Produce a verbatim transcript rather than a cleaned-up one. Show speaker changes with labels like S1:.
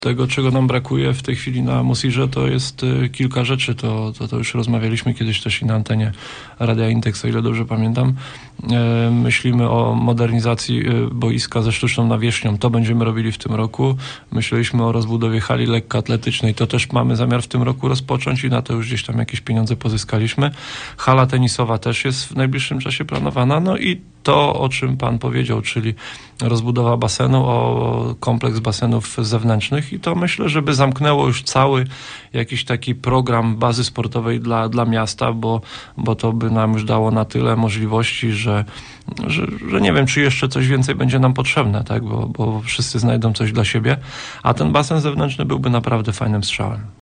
S1: Tego, czego nam brakuje w tej chwili na Mosirze, to jest y, kilka rzeczy. To, to, to już rozmawialiśmy kiedyś też i na antenie Radia Intex, o ile dobrze pamiętam. Y, myślimy o modernizacji y, boiska ze sztuczną nawierzchnią. To będziemy robili w tym roku. Myśleliśmy o rozbudowie hali lekkoatletycznej. To też mamy zamiar w tym roku rozpocząć i na to już gdzieś tam jakieś pieniądze pozyskaliśmy. Hala tenisowa też jest w najbliższym czasie planowana. No i to, o czym pan powiedział, czyli rozbudowa basenu, o kompleks basenów zewnętrznych i to myślę, żeby zamknęło już cały jakiś taki program bazy sportowej dla, dla miasta, bo, bo to by nam już dało na tyle możliwości, że, że, że nie wiem, czy jeszcze coś więcej będzie nam potrzebne, tak? bo, bo wszyscy znajdą coś dla siebie, a ten basen zewnętrzny byłby naprawdę fajnym strzałem.